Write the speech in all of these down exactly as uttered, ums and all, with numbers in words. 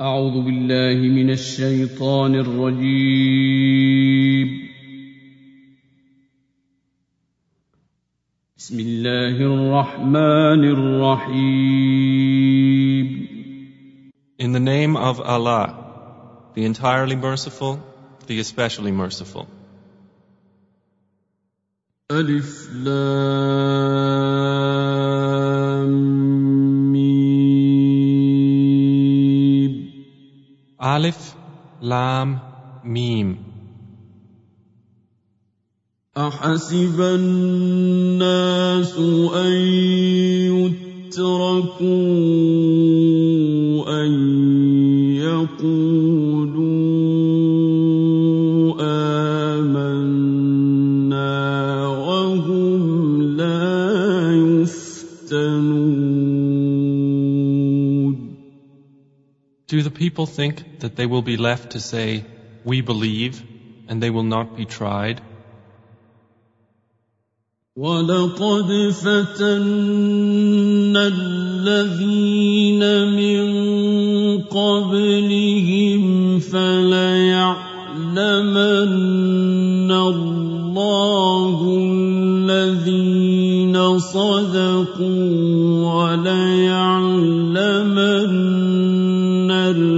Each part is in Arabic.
أعوذ بالله من الشيطان الرجيم. بسم الله الرحمن الرحيم. In the name of Allah, the entirely merciful, the especially merciful. ألف لام ميم. Alif, Lam, Mim. أحسب الناس أن يتركوا أن يقولوا آمنا وهم لا يفتنون. Do the people think that they will be left to say, "We believe," and they will not be tried? وَلَقَدْ فَتَنَّا الَّذِينَ مِن قَبْلِهِمْ فَلَيَعْلَمَنَّ اللَّهُ الَّذِينَ صَدَقُوا وَلَيَعْلَمَنَّ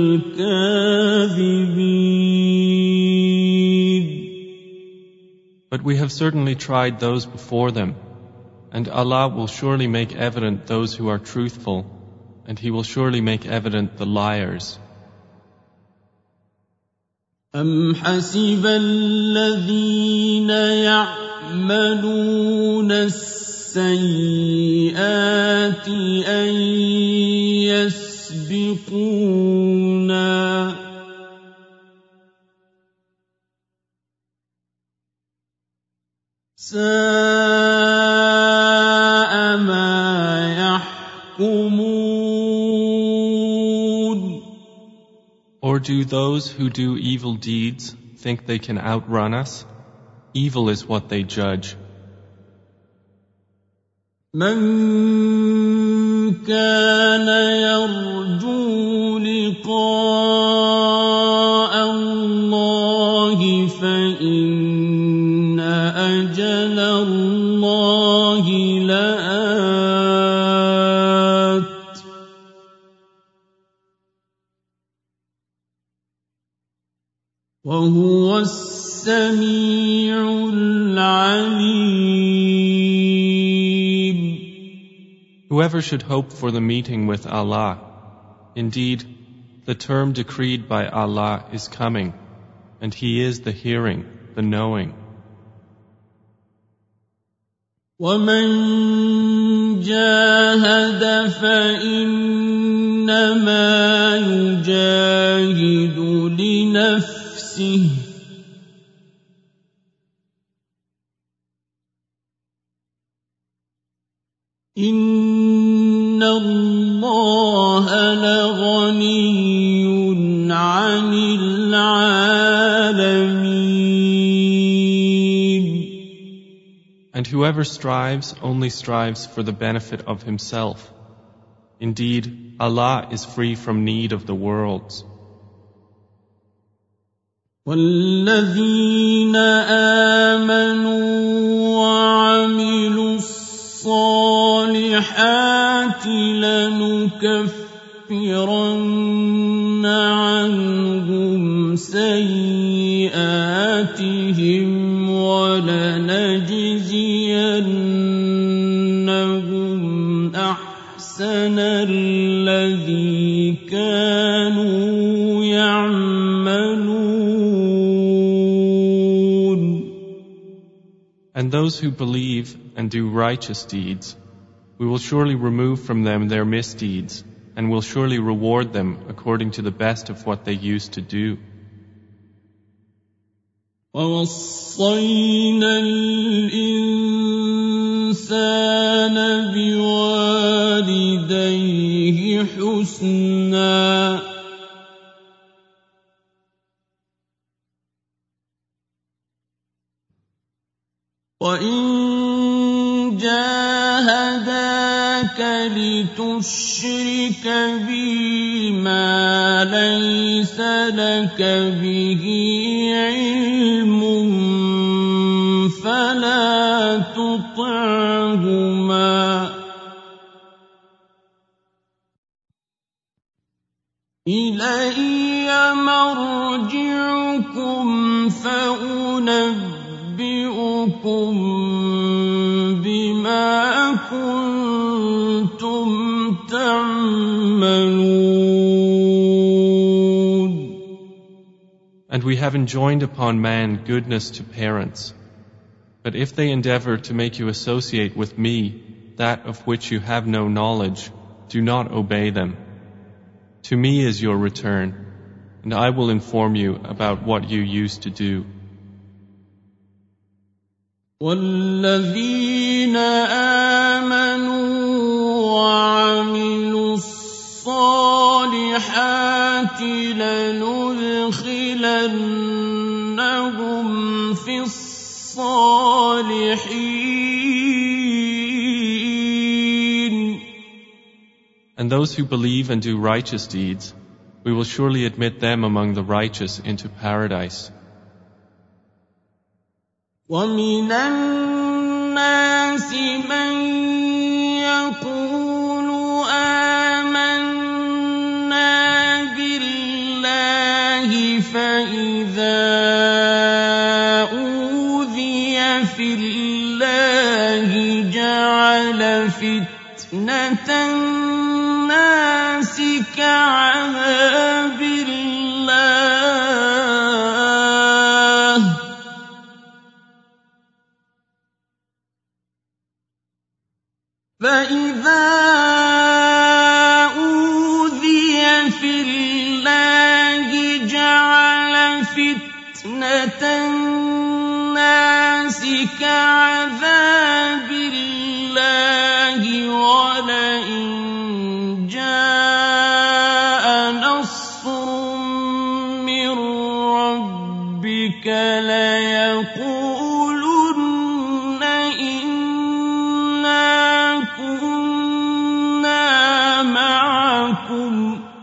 الْكَاذِبِينَ. But we have certainly tried those before them, and Allah will surely make evident those who are truthful, and He will surely make evident the liars. أَمْ حَسِبَ الَّذِينَ يَعْمَلُونَ السَّيِّئَاتِ أَن يَسْبِقُونَا سَاءَ مَا يَحْكُمُونَ. Or do those who do evil deeds think they can outrun us? Evil is what they judge. مَنْ كَانَ يَرْجُو لِقَاءَ اللَّهِ فَإِنَّ أَجَلَ اللَّهِ لَآتٍ. وَهُوَ السَّمِيعُ الْعَلِيمُ. Whoever should hope for the meeting with Allah, indeed, the term decreed by Allah is coming, and He is the hearing, the knowing. وَمَنْ جَاهَدَ فَإِنَّمَا يُجَاهِدُ لِنَفْسِهِ ۚ إِنَّ اللَّهَ لَغَنِيٌّ عَنِ الْعَالَمِينَ. And whoever strives only strives for the benefit of himself. Indeed, Allah is free from need of the worlds. وَالَّذِينَ آمَنُوا وَعَمِلُوا الصَّالِحَاتِ لَنُكَفِّرَنَّ عَنْهُمْ سَيِّئَاتِهِمْ وَلَنَجْزِيَنَّهُمْ أَحْسَنَ الَّذِي كَانُوا يَعْمَلُونَ. And those who believe and do righteous deeds, we will surely remove from them their misdeeds, and will surely reward them according to the best of what they used to do. وَوَصَّيْنَا الْإِنسَانَ بِوَالِدَيْهِ حُسْنًا ۖ وَإِن جَاهَدَاكَ لك لتشرك بي ما ليس لك به علم فلا تطعهما إلي مرجعكم فأنبئكم بما كنتم تعملون. And we have enjoined upon man goodness to parents. But if they endeavor to make you associate with me that of which you have no knowledge, do not obey them. To me is your return, and I will inform you about what you used to do. وَالَّذِينَ آمَنُوا وَعَمِلُوا الصَّالِحَاتِ لَنُدْخِلَنَّهُمْ فِي الصَّالِحِينَ. And those who believe and do righteous deeds, we will surely admit them among the righteous into paradise. وَمِنَ النَّاسِ مَن يَقُولُ آمَنَّا بِاللَّهِ فَإِذَا أُوذِيَ فِي اللَّهِ جَعَلَ فِتْنَةَ النَّاسِ كَعَذَابِ اللَّهِ فَإِذَا أُوذِيَ فِي اللَّهِ جَعَلَ فِتْنَةَ النَّاسِ كَعَذَابِ اللَّهِ وَلَئِن جَاءَ نَصْرٌ مِّن رَّبِّكَ لَيَقُولُنَّ إِنَّا كُنَّا مَعَكُمْ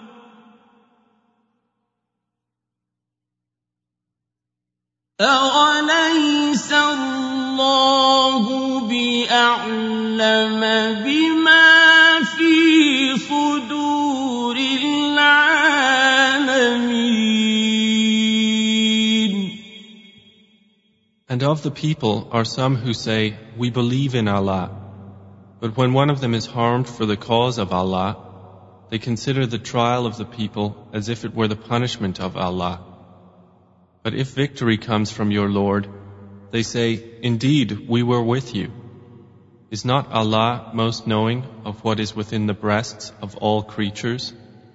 أَوَلَيْسَ اللَّهُ بِأَعْلَمَ بِمَا فِي صُدُورِ الْعَالَمِينَ. And of the people are some who say, we believe in Allah. But when one of them is harmed for the cause of Allah, they consider the trial of the people as if it were the punishment of Allah. But if victory comes from your Lord, they say, indeed, we were with you. Is not Allah most knowing of what is within the breasts of all creatures?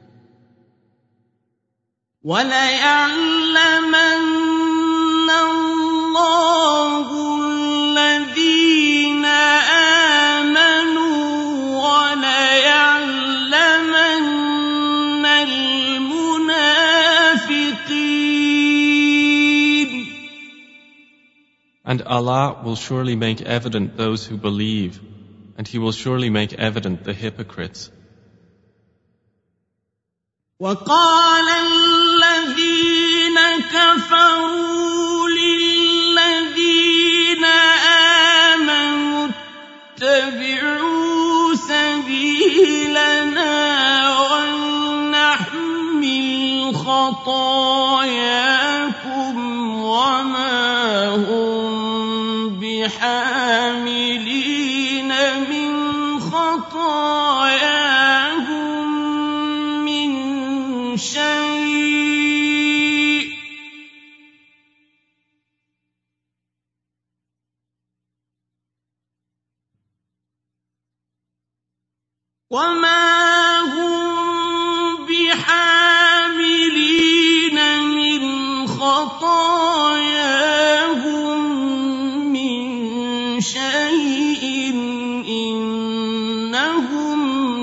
وَلَيَعْلَمَنَّ اللَّهُ الَّذِينَ آمَنُوا وَلَيَعْلَمَنَّ الْمُنَافِقِينَ. And Allah will surely make evident those who believe, and He will surely make evident the hypocrites. وَقَالَ الَّذِينَ كَفَرُوا لِلَّذِينَ آمَنُوا اتَّبِعُوا سَبِيلَنَا وَلْنَحْمِلْ خَطَايَاكُمْ وَمَا هُمْ بِحَامِلِينَ مِنْ خَطَايَاهُمْ مِنْ شَيْءٍ وَمَا هُمْ بِحَامِلِينَ مِنْ خَطَايَاهُمْ مِنْ شَيْءٍ إِنَّهُمْ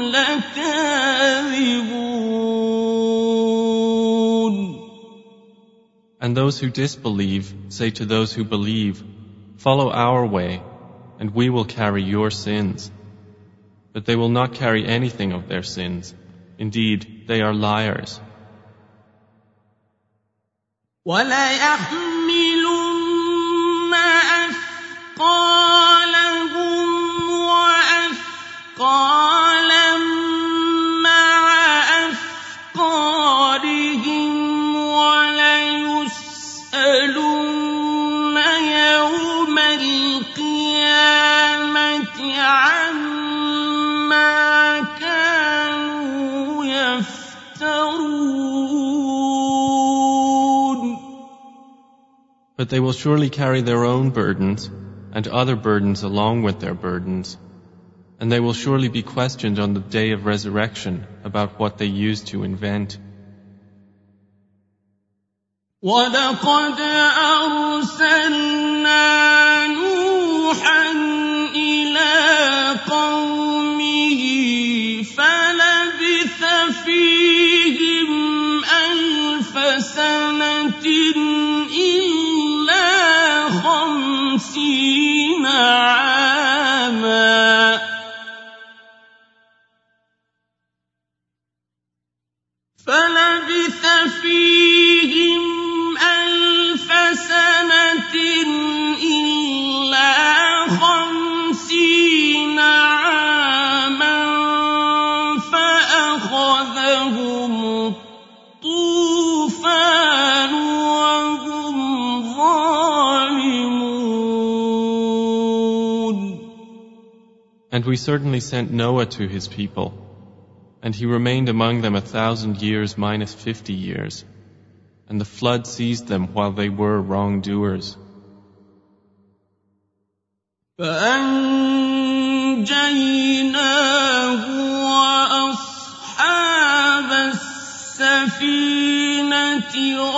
لَكَاذِبُونَ. And those who disbelieve say to those who believe, follow our way, and we will carry your sins. but they will not carry anything of their sins. Indeed, they are liars. وَلَيَحْمِلُنَّ أَثْقَالَهُمْ وَأَثْقَالًا مَّعَ أَثْقَالِهِمْ وَلَيُسْأَلُنَّ يَوْمَ الْقِيَامَةِ عَمَّا كَانُوا يَفْتَرُونَ. But they will surely carry their own burdens and other burdens along with their burdens, and they will surely be questioned on the day of resurrection about what they used to invent. وَلَقَدْ أَرْسَلْنَا نُوحًا إِلَىٰ قَوْمِهِ فَلَبِثَ فِيهِمْ أَلْفَ سَنَةٍ إِلَّا خَمْسِينَ عَامًا فَلَبِثَ فِيهِمْ أَلْفَ سَنَةٍ إِلَّا خَمْسِينَ عَامًا فَأَخَذَهُمُ الطُّوفَانُ وَهُمْ ظَالِمُونَ. And we certainly sent Noah to his people, and he remained among them a thousand years minus fifty years, and the flood seized them while they were wrongdoers. فَأَنجَيْنَاهُ وَأَصْحَابَ السَّفِينَةِ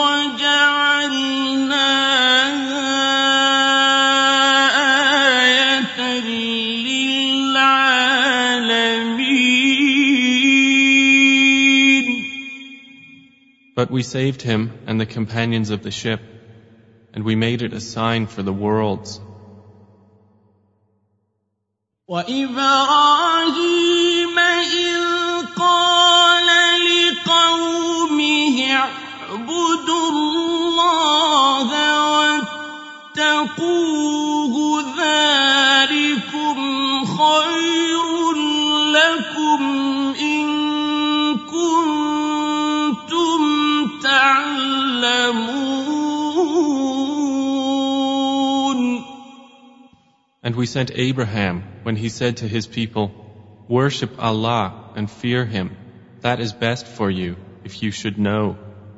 وَجَعَلْنَاهَا آيَةً لِّلْعَالَمِينَ. But we saved him and the companions of the ship, and we made it a sign for the worlds. وَإِبْرَاهِيمَ إِذْ قَالَ لِقَوْمِهِ اعْبُدُوا اللَّهَ وَاتَّقُوهُ ذَٰلِكُمْ خَيْرٌ لَّكُمْ إِن كُنتُمْ تَعْلَمُونَ. And we sent Abraham when he said to his people, "Worship Allah and fear Him. That is best for you, if you should know."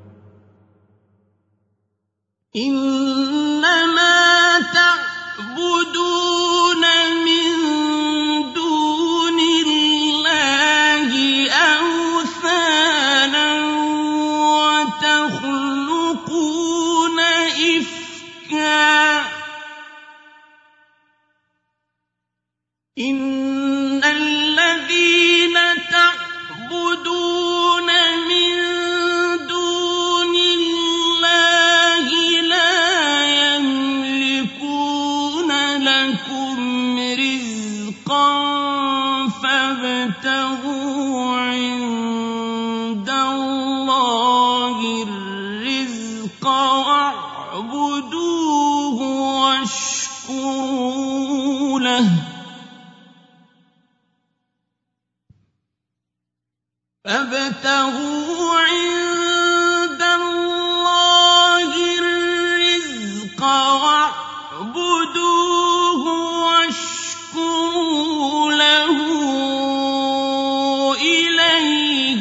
إِنَّمَا تَعْبُدُونَ مِن دُونِ اللَّهِ أَوْثَانًا وَتَخْلُقُونَ إِفْكًا إِنَّ الَّذِينَ تَعْبُدُونَ مِن دُونِ اللَّهِ لَا يَمْلِكُونَ لَكُمْ رِزْقًا فَابْتَغُوا عِندَ اللَّهِ الرِّزْقَ وَاعْبُدُوهُ وَاشْكُرُوا لَهُ فَابْتَغُوا عِندَ اللَّهِ الرِّزْقَ وَاعْبُدُوهُ وَاشْكُرُوا لَهُ إِلَيْهِ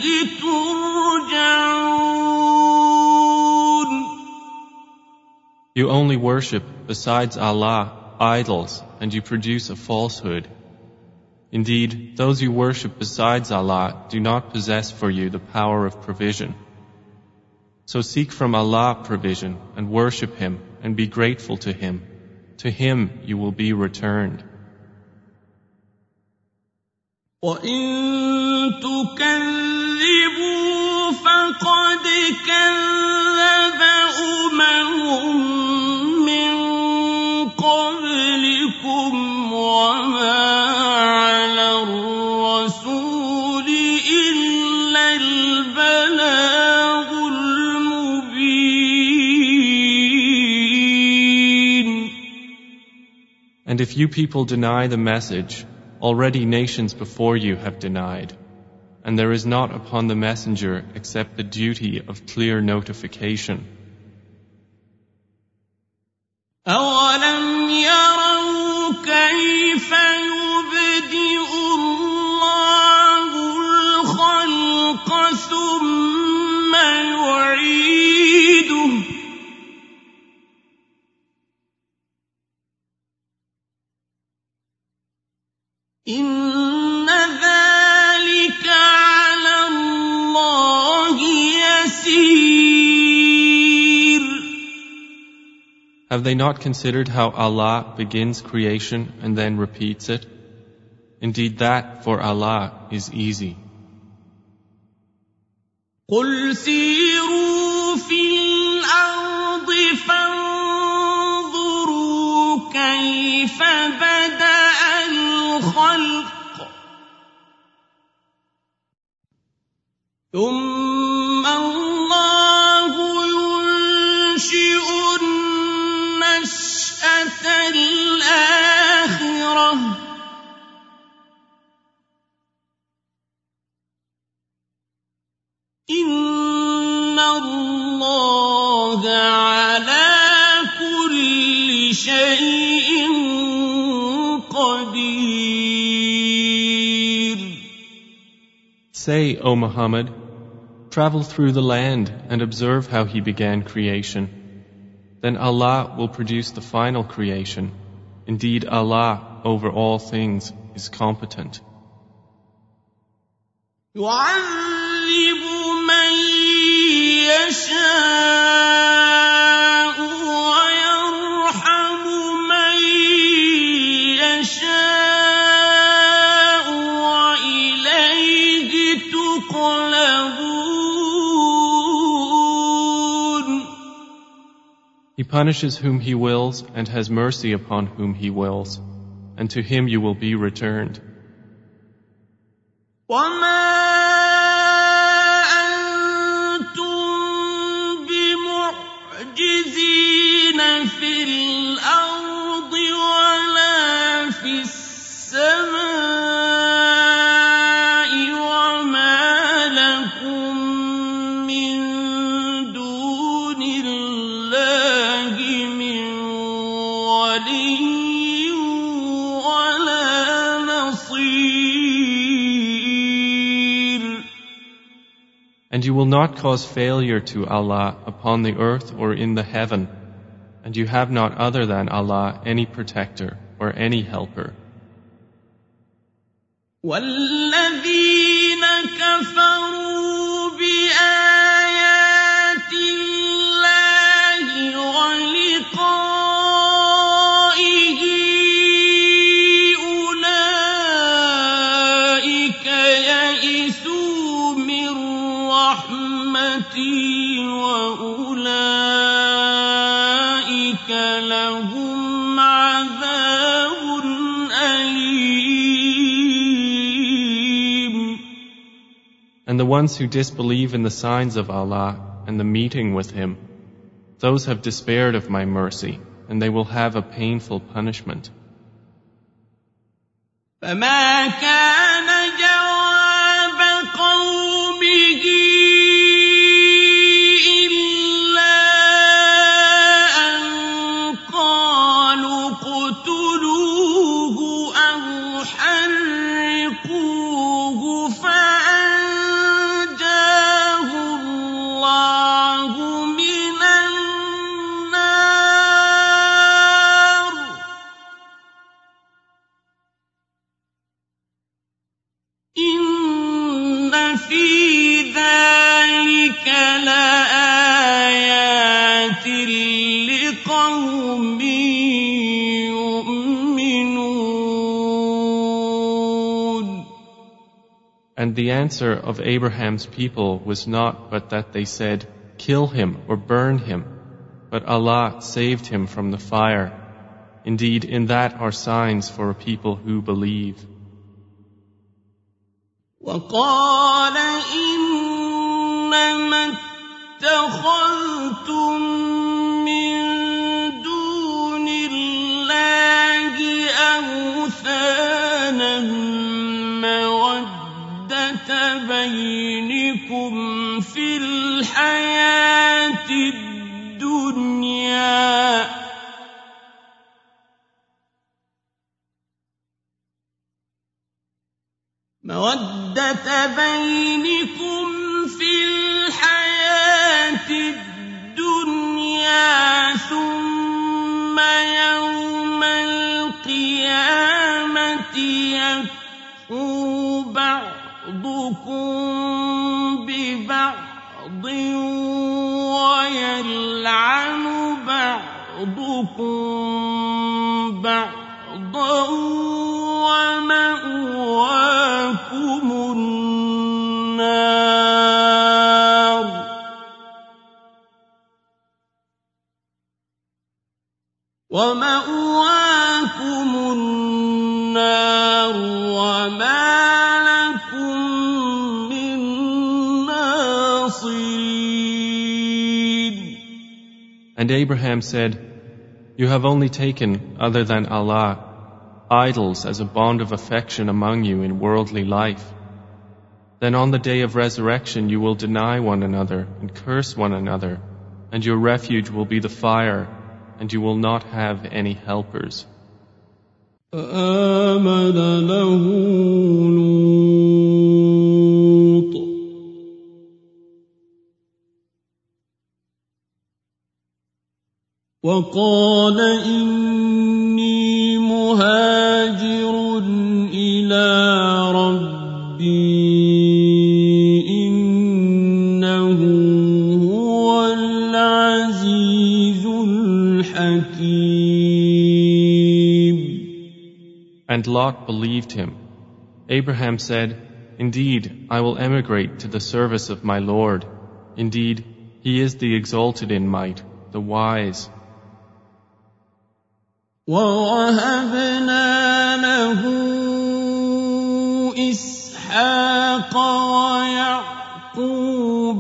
تُرْجَعُونَ. You only worship besides Allah idols, and you produce a falsehood. Indeed, those you worship besides Allah do not possess for you the power of provision. So seek from Allah provision and worship Him and be grateful to Him. To Him you will be returned. وَإِن تُكَذِّبُوا فَقَدْ كَذَّبَ أُمَمٌ مِّن قَبْلِكُمْ وَمَا عَلَى الرَّسُولِ And if you people deny the message, already nations before you have denied. And there is not upon the messenger except the duty of clear notification. أَوَلَمْ يَرَوْا كَيْفَ يُبْدِئُ اللَّهُ الْخَلْقَ ثُمَّ يُعِيدُهُ إِنَّ ذَلِكَ عَلَى اللَّهِ يَسِيرٌ. Have they not considered how Allah begins creation and then repeats it? Indeed, that for Allah is easy. قُلْ سِيرُوا فِي الْأَرْضِ فَانظُرُوا كَيْفَ بَدَأَ الْخَلْقَ ثُمَّ اللَّهُ يُنشِئُ النَّشْأَةَ الْآخِرَةَ إِنَّ اللَّهَ عَلَى كُلِّ شَيْءٍ قَدِيرٌ. Say, O Muhammad, travel through the land and observe how He began creation. Then Allah will produce the final creation. Indeed, Allah over all things is competent. يُعَذِّبُ مَن يَشَاءُ وَيَرْحَمُ مَن يَشَاءُ وَإِلَيْهِ تُقْلَبُونَ. He punishes whom He wills and has mercy upon whom He wills, and to Him you will be returned. وَمَا أَنتُم بِمُعْجِزِينَ فِي الْأَرْضِ وَلَا فِي السَّمَاءِ وَمَا لَكُم مِّن دُونِ اللَّهِ مِن وَلِيٍّ وَلَا نَصِيرٍ. And you will not cause failure to Allah upon the earth or in the heaven, and you have not other than Allah any protector or any helper. وَالَّذِينَ كَفَرُوا بِآيَاتِ اللَّهِ وَلِقَائِهِ أُولَٰئِكَ يَئِسُوا مِن رَّحْمَتِي وَأُولَٰئِكَ لَهُمْ عَذَابٌ أَلِيمٌ. And the ones who disbelieve in the signs of Allah and the meeting with Him, those have despaired of my mercy, and they will have a painful punishment. فَمَا كَانَ جَوَابَ قَوْمِهِ إِلَّا أَن قَالُوا اقْتُلُوهُ أَوْ حَرِّقُوهُ فَأَنجَاهُ اللَّهُ مِنَ النَّارِ. إِنَّ فِي ذَلِكَ لَآيَاتٍ لِقَوْمٍ يُؤْمِنُونَ. And the answer of Abraham's people was not but that they said, kill him or burn him, but Allah saved him from the fire. Indeed, in that are signs for a people who believe. وَقَالَ إِنَّمَا اتَّخَذْتُم مِّن دُونِ اللَّهِ الْحَيَاةِ الدُّنْيَا مَوَدَّةَ بَيْنِكُمْ فِي الْحَيَاةِ الدُّنْيَا ثُمَّ يَوْمَ الْقِيَامَةِ يَكْفُرُ بَعْضُكُم بِبَعْضٍ وَيَلْعَنُ بَعْضُكُم بَعْضًا وَمَأْوَاكُمُ النَّارُ وَمَأْوَاكُمُ النَّارُ وَمَا لَكُم مِّن نَّاصِرِينَ. And Abraham said, "You have only taken, other than Allah, idols as a bond of affection among you in worldly life. Then on the day of resurrection you will deny one another and curse one another, and your refuge will be the fire, and you will not have any helpers." فآمن له لوط وقال إني مهاجر إلى ربي إنه هو العزيز الحكيم. And Lot believed him. Abraham said, "Indeed, I will emigrate to the service of my Lord. Indeed, He is the exalted in might, the wise." وَوَهَبْنَا لَهُ إِسْحَاقَ وَيَعْقُوبَ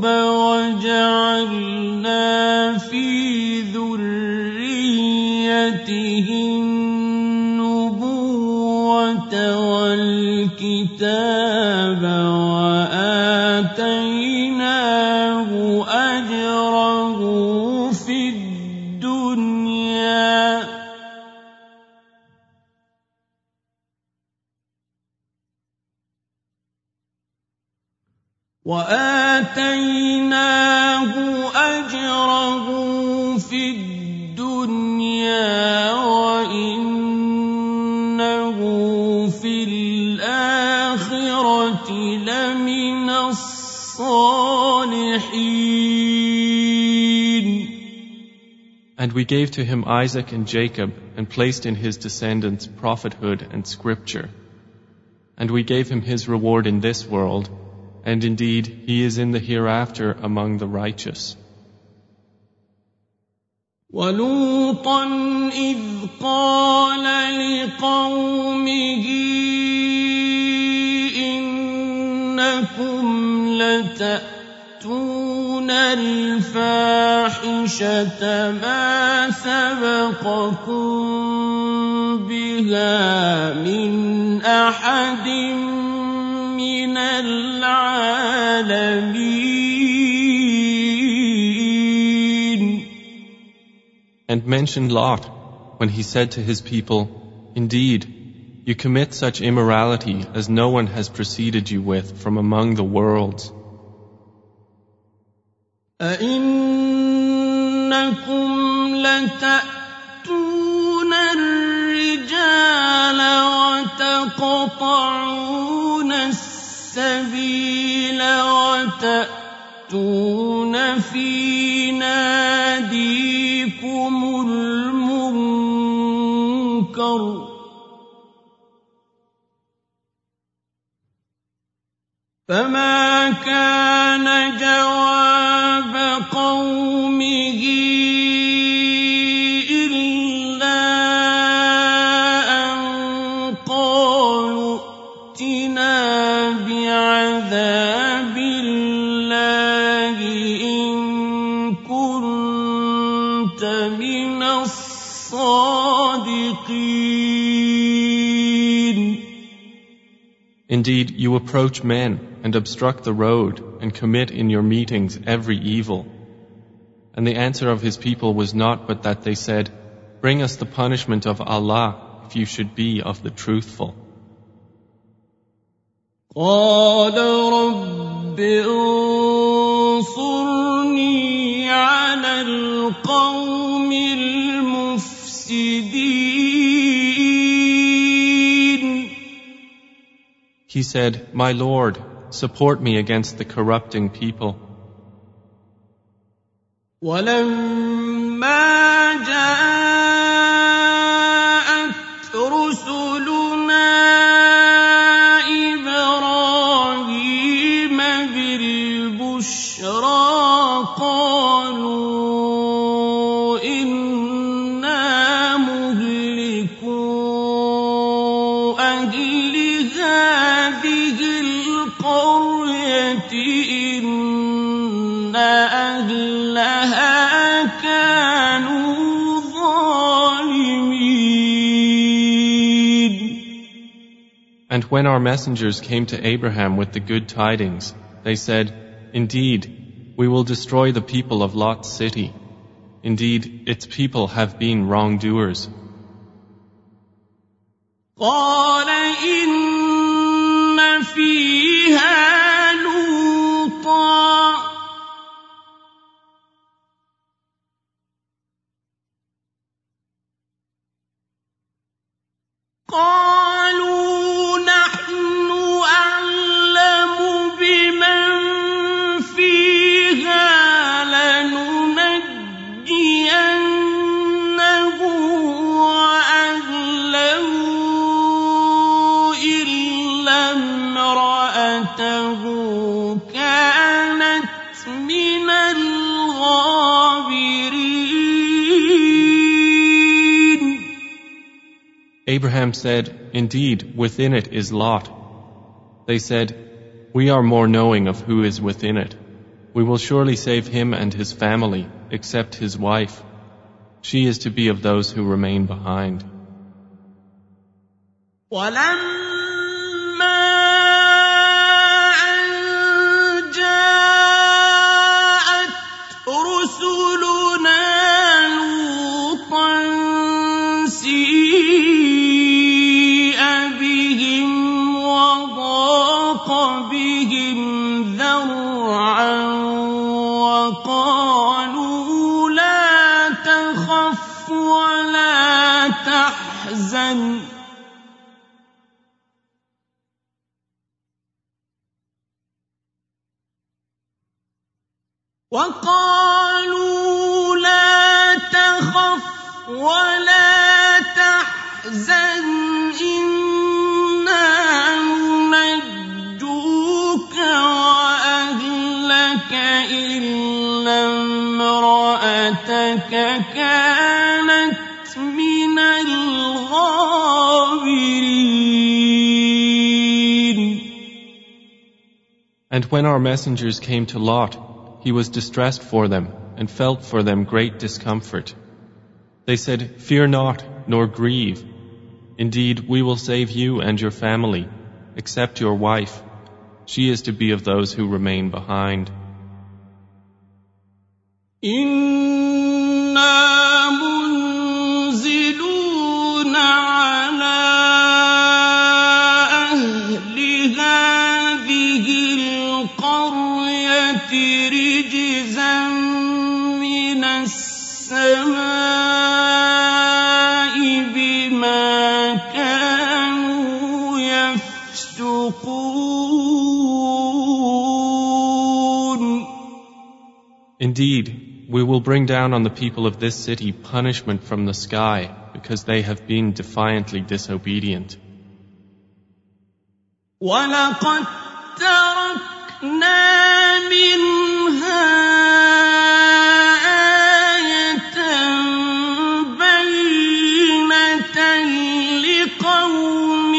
وَجَعَلْنَا فِي ذُرِّيَّتِهِ النُّبُوَّةَ وَالْكِتَابَ وَآتَيْنَاهُ أَجْرَهُ فِي الدُّنْيَا وَآتَيْنَاهُ أَجْرَهُ فِي الدُّنْيَا وَإِنَّهُ فِي الْآخِرَةِ لَمِنَ الصَّالِحِينَ. And we gave to him Isaac and Jacob and placed in his descendants prophethood and scripture. And we gave him his reward in this world, and indeed he is in the hereafter among the righteous. وَلُوطًا إِذْ قَالَ لِقَوْمِهِ إِنَّكُمْ لَتَأْتُونَ الْفَاحِشَةَ مَا سَبَقَكُم بِهَا مِنْ أَحَدٍ مِّنَ الْعَالَمِينَ. And mention Lot when he said to his people, "Indeed, you commit such immorality as no one has preceded you with from among the worlds." أَإِنَّكُمْ لَتَأْتُونَ الرِّجَالَ وَتَقْطَعُونَ السَّبِيلَ وَتَأْتُونَ فِي نَادِيكُمُ الْمُنكَرَ فَمَا كَانَ جَوَابَ قَوْمِهِ إِلَّا أَن قَالُوا ائْتِنَا بِعَذَابِ اللَّهِ إِن كُنتَ مِنَ الصَّادِقِينَ. Indeed, you approach men and obstruct the road and commit in your meetings every evil. And the answer of his people was not but that they said, "Bring us the punishment of Allah if you should be of the truthful." قال رب انصرني على القوم المفسدين. He said, "My Lord, support me against the corrupting people." ولما جاءت رسلنا إبراهيم بالبشرى قالوا إنا مهلكو أهل هذه القرية إن أهلها كانوا ظالمين. And when our messengers came to Abraham with the good tidings, they said, "Indeed, we will destroy the people of Lot's city. Indeed, its people have been wrongdoers." قال إن فيها لوطا قالوا نحن أعلم بمن فيها لننجينه وأهله إلا امرأته كانت من الغابرين. Abraham said, "Indeed, within it is Lot." They said, "We are more knowing of who is within it. We will surely save him and his family, except his wife. She is to be of those who remain behind." ولما أن جاءت رسلنا لوطا سيء بهم وضاق بهم ذرعا وقالوا لا تخف ولا تحزن وقالوا لا تخف ولا تحزن إنا ننجوك وأهلك إلا امرأتك كانت من الغابرين. And when our messengers came to Lot, he was distressed for them and felt for them great discomfort. They said, "Fear not, nor grieve. Indeed, we will save you and your family, except your wife. She is to be of those who remain behind." إنا منزلون على أهل هذه القرية رجزا من السماء بما كانوا يفسقون. Indeed, we will bring down on the people of this city punishment from the sky because they have been defiantly disobedient. وَلَقَدْ تَرَكْنَا مِنْهَا آيَةً بَيِّنَةً لِقَوْمٍ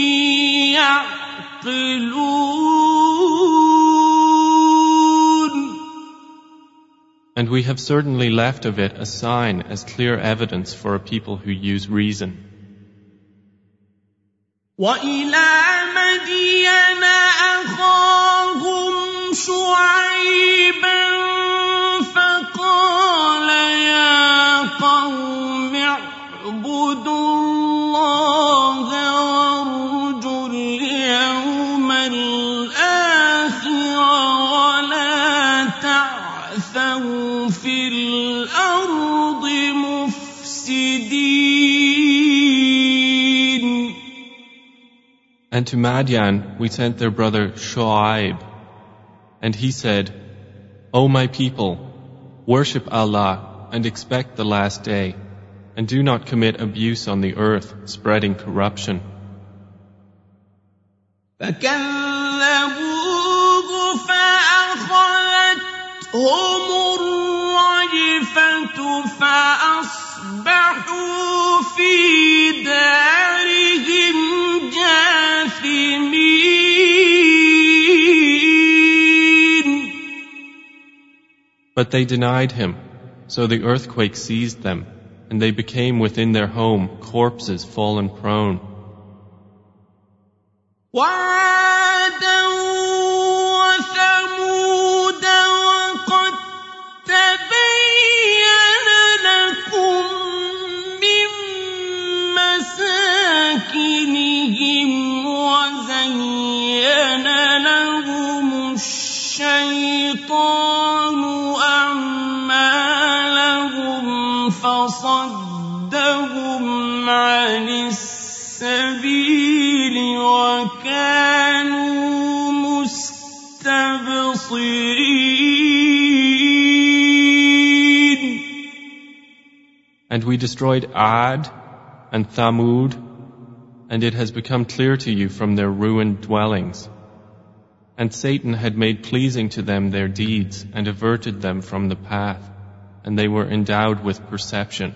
يَعْقِلُونَ. And we have certainly left of it a sign as clear evidence for a people who use reason. وإلى مدين أخاهم شعيبا فقال يا قوم اعبدوا الله وارجوا اليوم الآخر ولا تعثوا في الأرض مفسدين. And to Madian we sent their brother Shu'aib, and he said, O my people, worship Allah and expect the last day, and do not commit abuse on the earth, spreading corruption. فكذبوه فأخذتهم الرجفة فأصبحوا في دارهم جاثمين. But they denied him, so the earthquake seized them, and they became within their home corpses fallen prone. وعادا وثمود وقد تبين لكم من مساكنهم وزين لهم الشيطان أعمالهم فصدهم عن السبيل وكانوا مستبصرين. And we destroyed Ad and Thamud, and it has become clear to you from their ruined dwellings. And Satan had made pleasing to them their deeds and averted them from the path, and they were endowed with perception.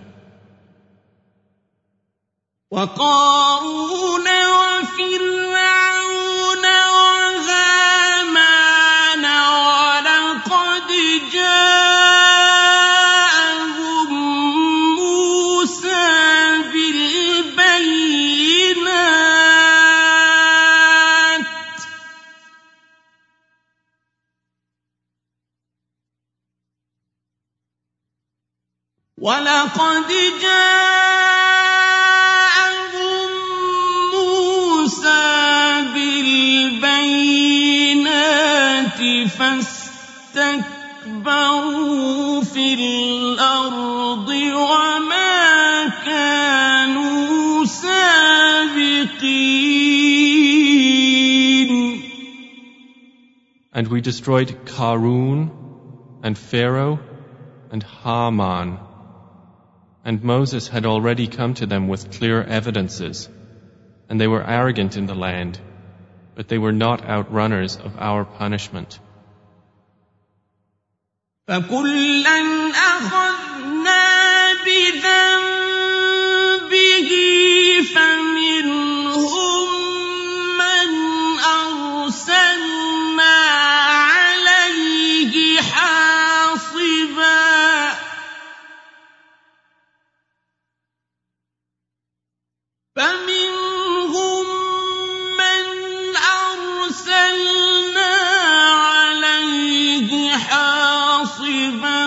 وقارون وفرعون وهامان ولقد جاءهم موسى بالبينات ولقد جاءهم موسى بالبينات فاستكبروا في الأرض وما كانوا سابقين. And we destroyed Qarun and Pharaoh and Haman. And Moses had already come to them with clear evidences, and they were arrogant in the land, but they were not outrunners of our punishment. فَكُلًّا أَخَذْنَا بِذَنبِهِ فَمِنْهُم مَّنْ أَرْسَلْنَا عَلَيْهِ حَاصِبًا فَمِنْهُم مَّنْ أَرْسَلْنَا عَلَيْهِ حَاصِبًا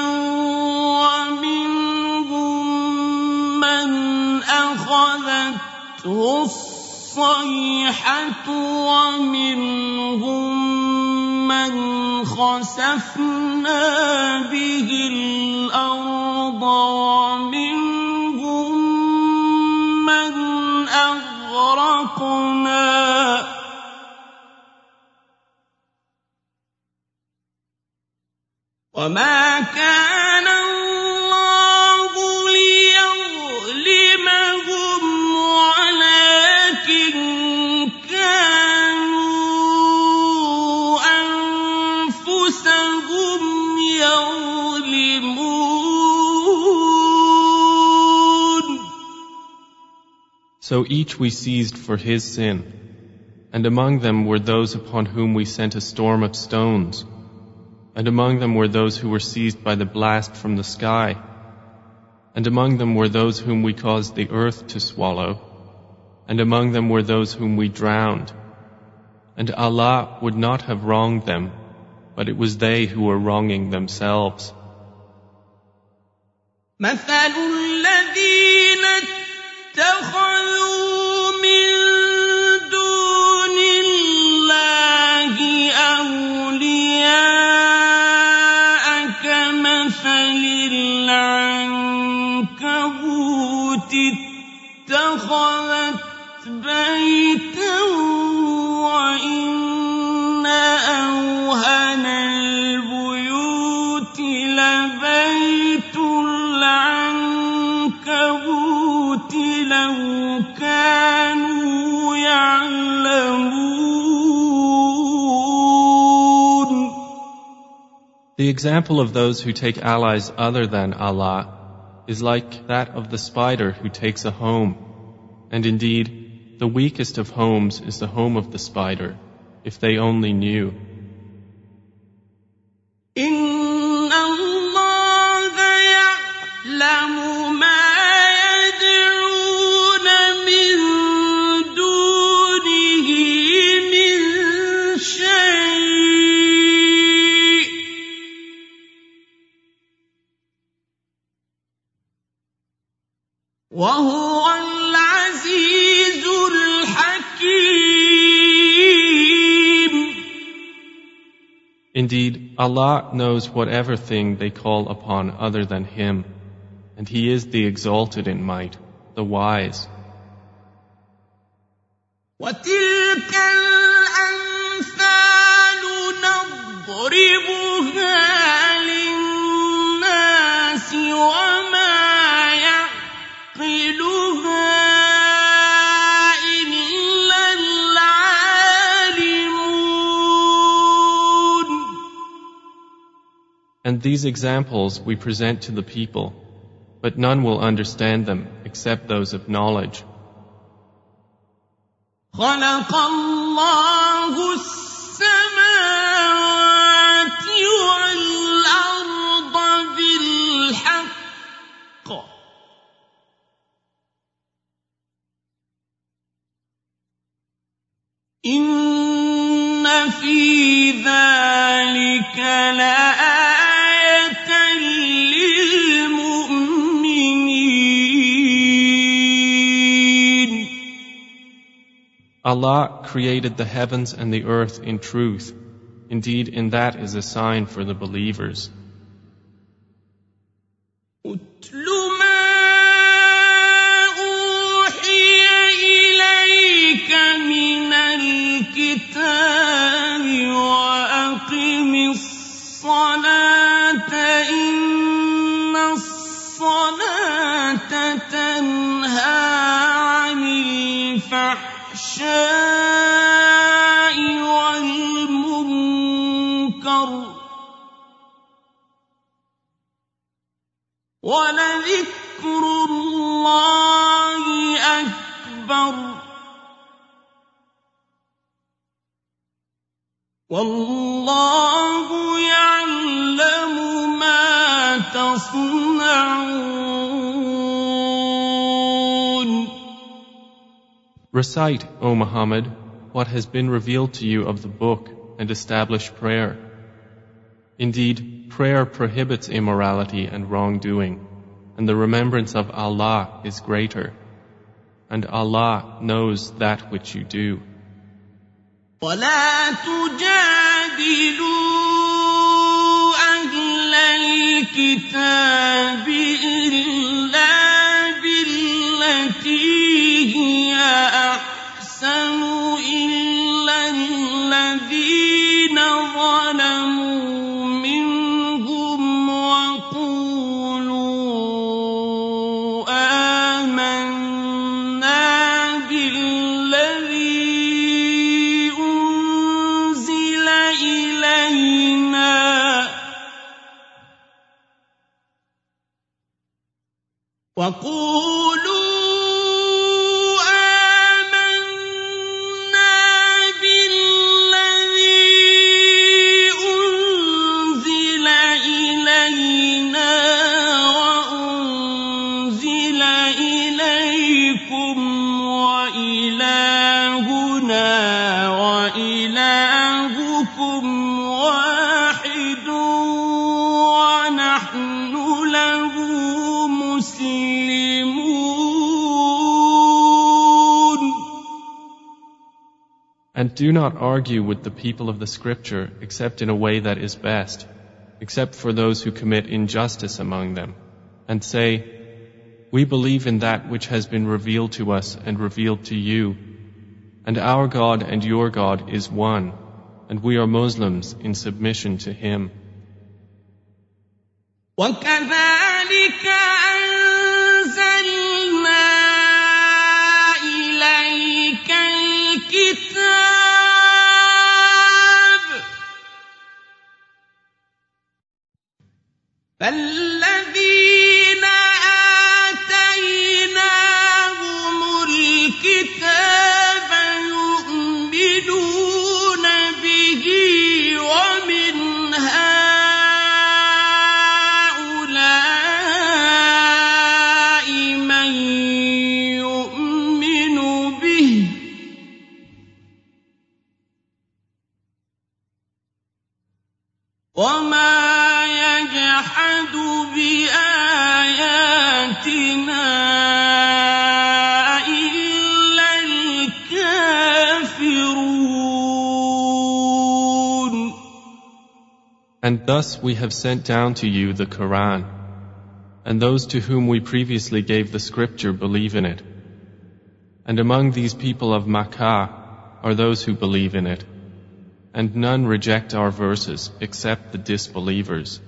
وَمِنْهُم مَّنْ أَخَذَتْهُ الصَّيْحَةُ وَمِنْهُم مَّنْ خَسَفْنَا بِهِ الْأَرْضَ وَمِنْهُم مَّنْ أَغْرَقْنَا وَمَا كَانَ اللَّهُ لِيَظْلِمَهُمْ وَلَٰكِن كَانُوا أَنفُسَهُمْ يَظْلِمُونَ. So each we seized for his sin, and among them were those upon whom we sent a storm of stones, and among them were those who were seized by the blast from the sky, and among them were those whom we caused the earth to swallow, and among them were those whom we drowned. And Allah would not have wronged them, but it was they who were wronging themselves. مثل الذين اتخذوا من دون الله أولياء كمثل العنكبوت اتخذت بيتا وإن أوهن البيوت لبيت العنكبوت لو كانوا يعلمون. The example of those who take allies other than Allah is like that of the spider who takes a home. And indeed, the weakest of homes is the home of the spider, if they only knew. إن الله يعلم ما يدعون من دونه من شيء وهو العزيز الحكيم. Indeed, Allah knows whatever thing they call upon other than Him, and He is the exalted in might, the wise. وتلك الأمثال نضربها للناس وما يعقلها إلا العالمون. And these examples we present to the people, but none will understand them except those of knowledge. خلق الله السماوات والأرض بالحق إن في ذلك لآية للمؤمنين. Allah created the heavens and the earth in truth. Indeed, in that is a sign for the believers. أتل ما أوحي إليك من الكتاب وأقم الصلاة إن الصلاة تنهى عن الفحشاء والمنكر ولذكر الله أكبر والله يعلم ما تصنعون. Recite, O Muhammad, what has been revealed to you of the book and establish prayer. Indeed, prayer prohibits immorality and wrongdoing, and the remembrance of Allah is greater. And Allah knows that which you do. ولا تجادلوا أهل الكتاب إلا بالتي هي أحسن إلا الذين ظلموا منهم وقولوا آمنا بالذي أنزل إلينا وقولوا له مسلمون. And do not argue with the people of the scripture except in a way that is best, except for those who commit injustice among them, and say, we believe in that which has been revealed to us and revealed to you, and our God and your God is one, and we are Muslims in submission to Him. وَكَذَلِكَ أَنزَلْنَا إِلَيْكَ الْكِتَابَ فَالَّذِينَ آتَيْنَاهُمُ الْكِتَابَ يُؤْمِنُونَ بِهِ وَمِنْ هَؤُلَاءِ مَن يُؤْمِنُ بِهِ وَمَا يَجْحَدُ بِآيَاتِنَا إِلَّا الْكَافِرُونَ. And thus we have sent down to you the Quran, and those to whom we previously gave the scripture believe in it. And among these people of Makkah are those who believe in it, and none reject our verses except the disbelievers.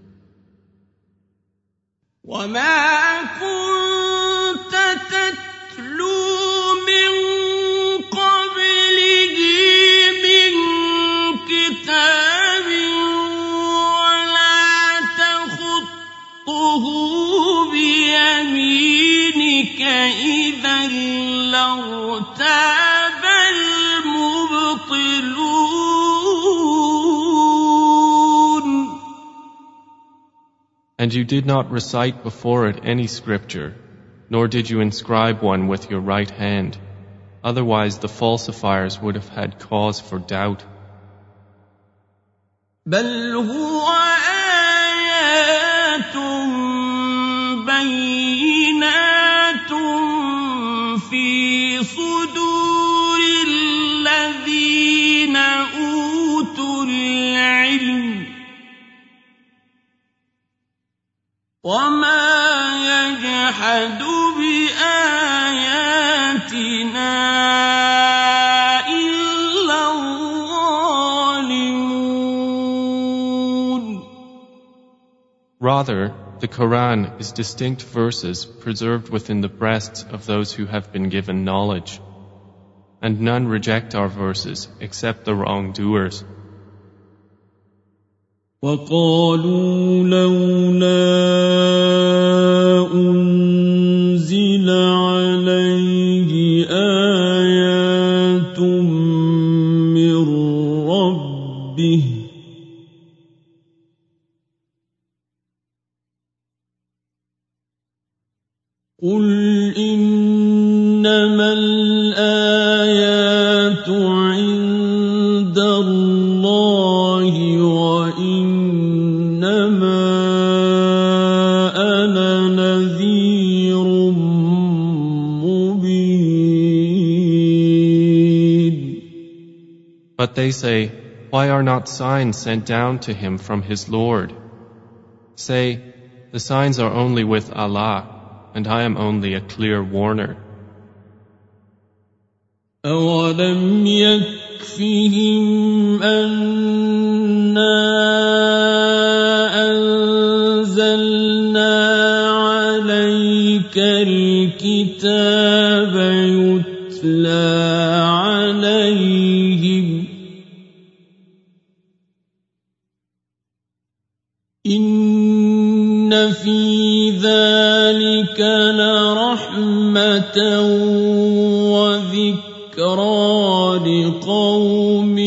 وَمَا كُنتَ تَتْلُو مِن قَبْلِهِ مِن كِتَابٍ وَلَا تَخُطُّهُ بِيَمِينِكَ إِذًا لَّارْتَابَ الْمُبْطِلُونَ. And you did not recite before it any scripture, nor did you inscribe one with your right hand. Otherwise the falsifiers would have had cause for doubt. بَلْ هُوَ آيَاتٌ بَيِّنَاتٌ فِي صُدُورِ الَّذِينَ أُوتُوا الْعِلْمَ وَمَا يَجْحَدُ بِآيَاتِنَا إِلَّا الظَّالِمُونَ. Rather, the Quran is distinct verses preserved within the breasts of those who have been given knowledge, and none reject our verses except the wrongdoers. وَقَالُوا لَوْلَا أُنزِلَ عَلَيْهِ آيَاتٌ مِّن رَّبِّهِ قُلْ إِنَّمَا الْآيَاتُ عِندَ اللَّهِ وَإِنَّمَا أَنَا نَذِيرٌ مُّبِينٌ. But they say, why are not signs sent down to him from his Lord? Say, the signs are only with Allah, and I am only a clear warner. أَوَلَمْ يَكْفِهِمْ أَنَّا أَنزَلْنَا عَلَيْكَ الْكِتَابَ يُتْلَى عَلَيْهِمْ إِنَّ فِي ذَلِكَ لَرَحْمَةً وَذِكْرَىٰ لِقَوْمٍ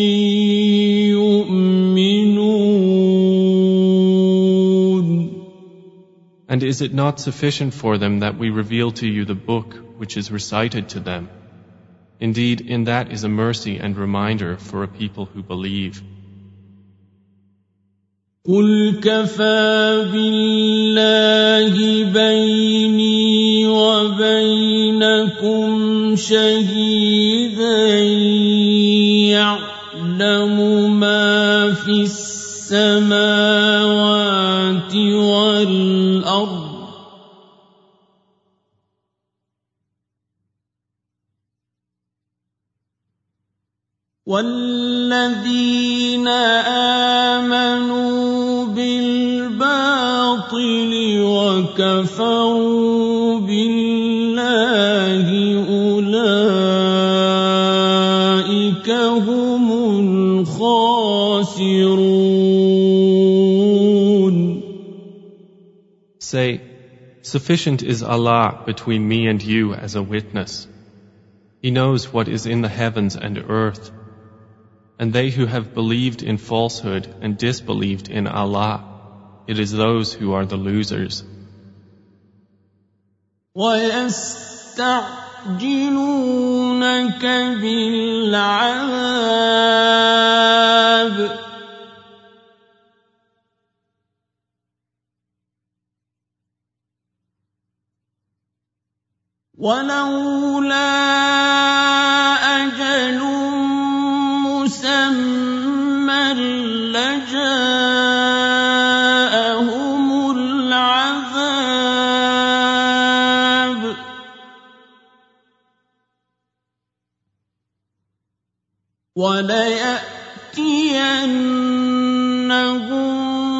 يُؤْمِنُونَ. And is it not sufficient for them that we reveal to you the book which is recited to them? Indeed, in that is a mercy and reminder for a people who believe. قل كفى بالله بيني وبينكم شهيدا يعلم ما في السماوات والأرض والذين آمنوا بالباطل وكفروا بالله أولئك هم الخاسرون. Say, sufficient is Allah between me and you as a witness. He knows what is in the heavens and earth. And they who have believed in falsehood and disbelieved in Allah, it is those who are the losers. وَيَسْتَعْجِلُونَكَ بِالْعَذَابِ وَلَوْلَا أَجَلٌ مُّسَمًّى لَّجَاءَهُمُ الْعَذَابُ وَلَيَأْتِيَنَّهُم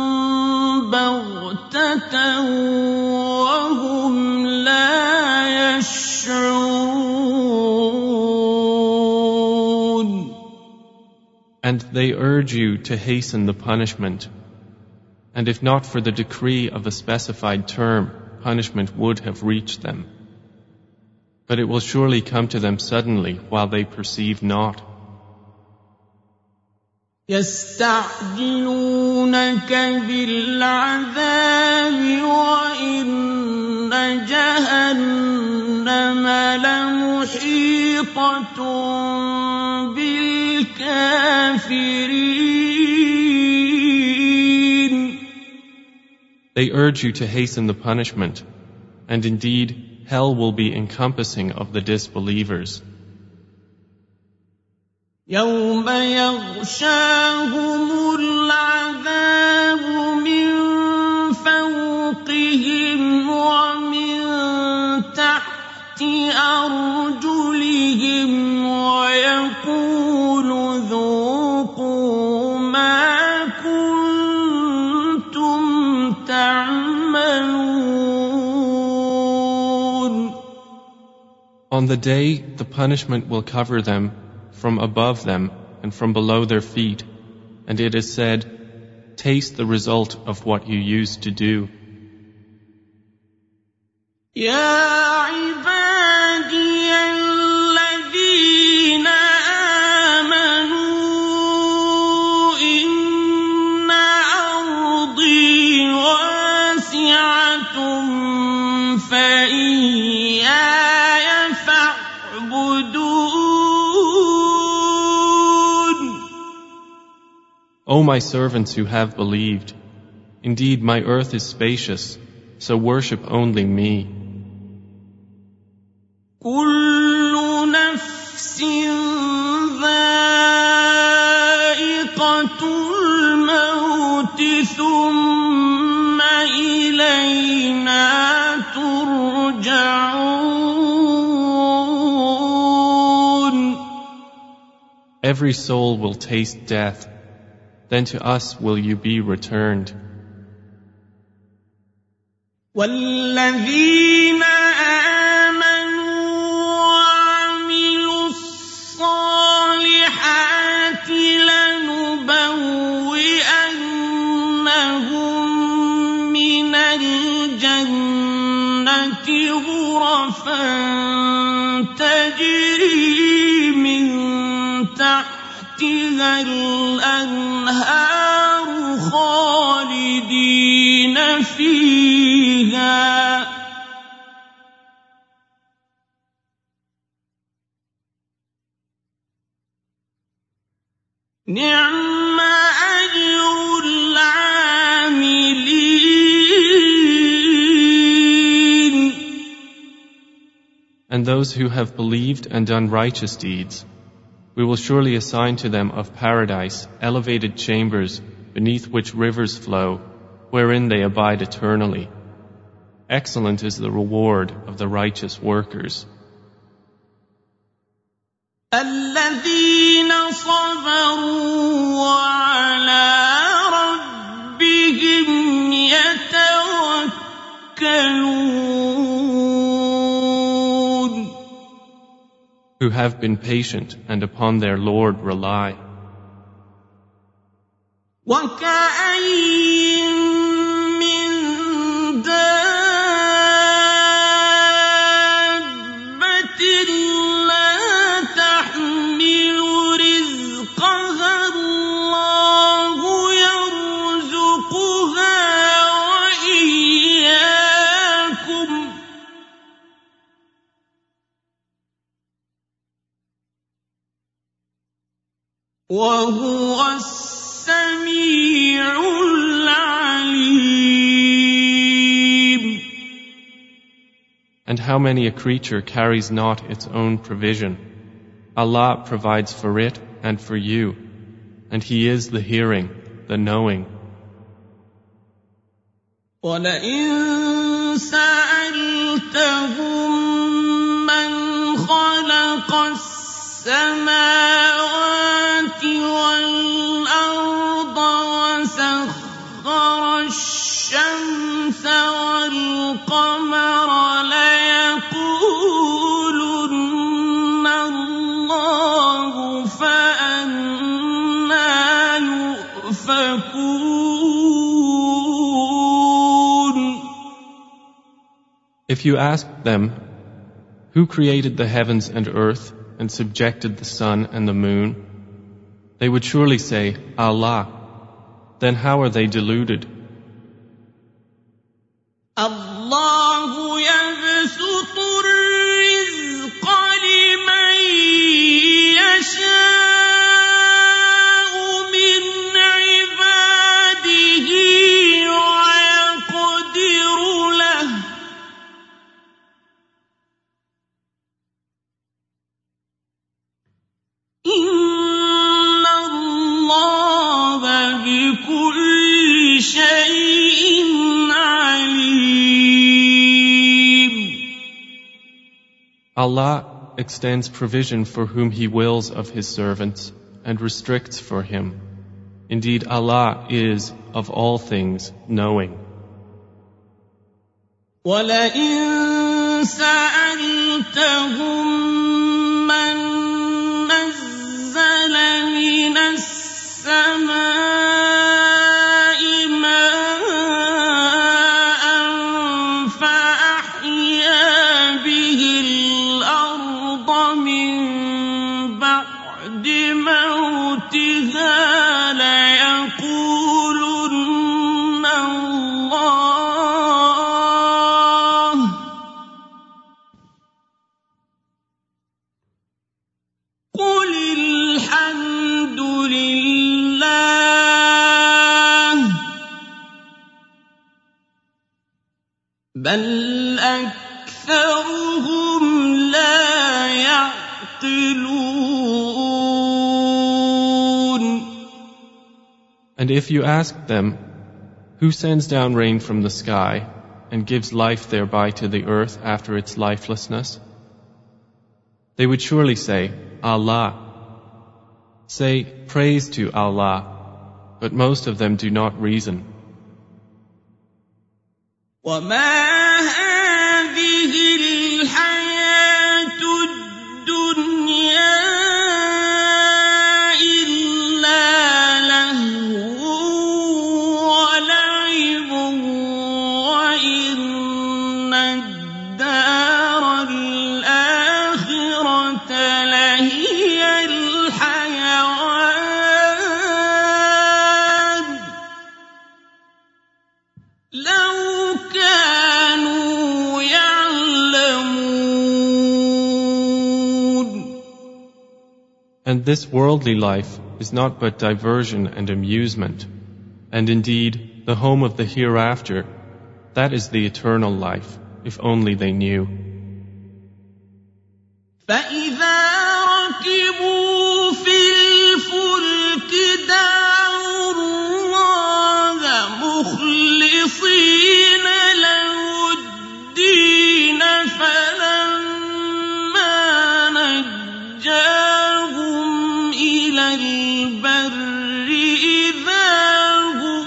بَغْتَةً وَهُمْ لَا يَشْعُرُونَ. And they urge you to hasten the punishment. And if not for the decree of a specified term, punishment would have reached them. But it will surely come to them suddenly while they perceive not. يَسْتَعْجِلُونَكَ بِالْعَذَابِ وَإِنَّ جَهَنَّمَ لَمُحِيطَةٌ بِالْكَافِرِينَ. They urge you to hasten the punishment, and indeed hell will be encompassing of the disbelievers. يَوْمَ يَغْشَاهُمُ الْعَذَابُ مِنْ فَوْقِهِمْ وَمِنْ تَحْتِ أَرْجُلِهِمْ وَيَقُولُ ذُوقُوا مَا كُنتُمْ تَعْمَلُونَ. On the day, the punishment will cover them from above them and from below their feet, and it is said, taste the result of what you used to do. يَا عِبَادِيَ الَّذِينَ آمَنُوا إِنَّ أَرْضِي وَاسِعَةٌ فَإِيَّايَ فَاعْبُدُونِ. O my servants who have believed, indeed my earth is spacious, so worship only me. كُلُّ نَفْسٍ ذَائِقَةُ الْمَوْتِ ثُمَّ إِلَيْنَا تُرْجَعُونَ. Every soul will taste death, then to us will you be returned. وَالَّذِينَ آمَنُوا وَعَمِلُوا الصَّالِحَاتِ لَنُبَوِّئَنَّهُم مِّنَ الْجَنَّةِ غُرَفًا تَجْرِي مِن تَحْتِهَا الْأَنْهَارُ خَالِدِينَ فِيهَا نِعْمَ أَجْرُ الْعَامِلِينَ. And those who have believed and done righteous deeds, we will surely assign to them of paradise elevated chambers beneath which rivers flow, wherein they abide eternally. Excellent is the reward of the righteous workers. الذين صبروا وعلى ربهم يتوكلون. Who have been patient and upon their Lord rely. وكأين من دابة لا تحمل رزقها الله يرزقها وإياكم وهو السميع العليم. And how many a creature carries not its own provision? Allah provides for it and for you, and He is the hearing, the knowing. وَلَئِن سَأَلْتَهُم مَّنْ خَلَقَ السَّمَاوَاتِ وَالْأَرْضَ وَسَخَّرَ الشَّمْسَ وَالْقَمَرَ لَيَقُولُنَّ اللَّهُ فَأَنَّىٰ يُؤْفَكُونَ. If you asked them, who created the heavens and earth and subjected the sun and the moon, they would surely say, Allah. Then how are they deluded? الله يبسط الرزق لمن يشاء من عباده ويقدر له إن الله بكل شيء Allah extends provision for whom He wills of His servants and restricts for him. Indeed, Allah is of all things knowing. وَلَئِن سَأَلْتَهُم مَّن نَّزَّلَ مِنَ السَّمَاءِ مَاءً فَأَحْيَا بِهِ الْأَرْضَ مِن بَعْدِ مَوْتِهَا لَيَقُولُنَّ اللَّهُ قُلِ الْحَمْدُ لِلَّهِ بَلْ أَكْثَرُهُمْ لَا يَعْقِلُونَ. And if you ask them, who sends down rain from the sky and gives life thereby to the earth after its lifelessness? They would surely say, Allah. Say, praise to Allah, but most of them do not reason. وَمَا هَٰذِهِ الْحَيَاةُ الدُّنْيَا إِلَّا لَهْوٌ وَلَعِبٌ وَإِنَّ الدَّارَ الْآخِرَةَ لَهِيَ الْحَيَوَانُ لَوْ كَانُوا يَعْلَمُونَ. And this worldly life is not but diversion and amusement. And indeed, the home of the hereafter, that is the eternal life, if only they knew. فإذا ركبوا في الفلك دعوا الله مخلصين له الدين فلما نجاهم إلى البر إذا هم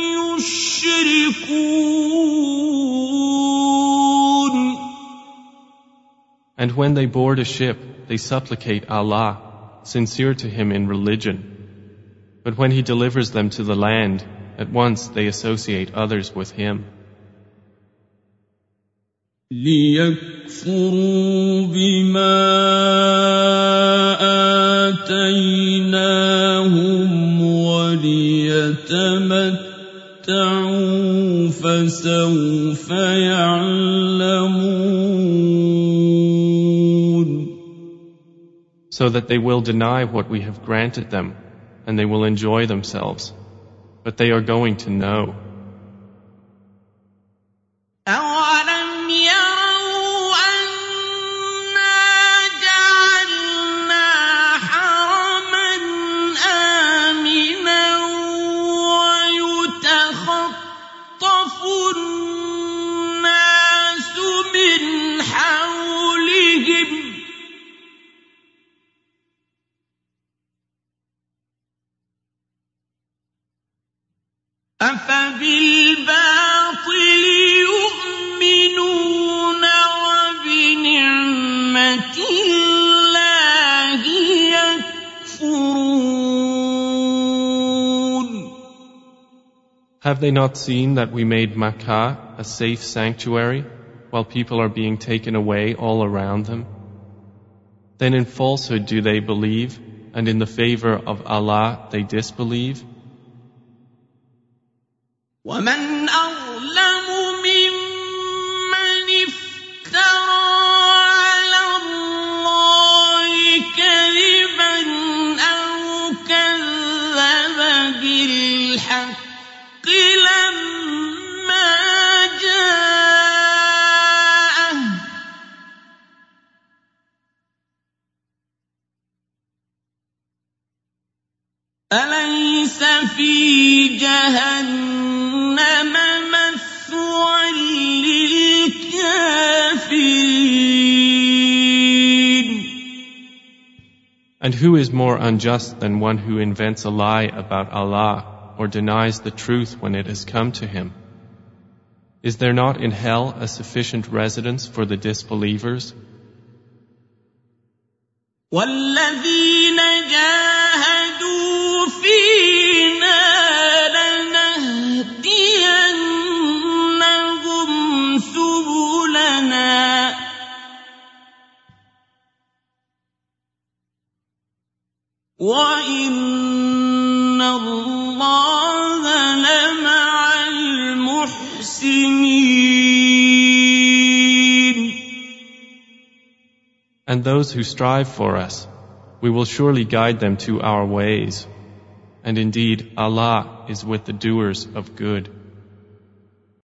يشركون. And when they board a ship, they supplicate Allah, sincere to Him in religion. But when He delivers them to the land, at once they associate others with Him. لِيَكْفُرُوا بِمَا آتَيْنَاهُمْ وَلِيَتَمَتَّعُوا فَسَوْفَ يَعْلَمُونَ. So that they will deny what we have granted them, and they will enjoy themselves. But they are going to know. أَوَلَمْ يَرَوْا أَنَّا جَعَلْنَا حَرَمًا آمِنًا وَيُتَخَطَّفُ النَّاسُ مِنْ حَوْلِهِمْ أَفَبِالْبَاطِلِ يُؤْمِنُونَ وَبِنِعْمَةِ اللَّهِ يَكْفُرُونَ. Have they not seen that we made Makkah a safe sanctuary, while people are being taken away all around them? Then in falsehood do they believe, and in the favor of Allah they disbelieve? وَمَنْ أَظْلَمُ مِمَّنِ افْتَرَىٰ عَلَى اللَّهِ كَذِبًا أَوْ كَذَّبَ بِالْحَقِّ لَمَّا جَاءَهُ أَلَيْسَ فِي جَهَنَّمَ مَثْوًى لِلْكَافِرِينَ. And who is more unjust than one who invents a lie about Allah or denies the truth when it has come to him? Is there not in hell a sufficient residence for the disbelievers? وَالَّذِينَ جَاهَدُوا فِينَا لَنَهْدِيَنَّهُمْ سُبُلَنَا وَإِنَّ اللَّهَ لَمَعَ الْمُحْسِنِينَ. And those who strive for us, we will surely guide them to our ways. And indeed, Allah is with the doers of good.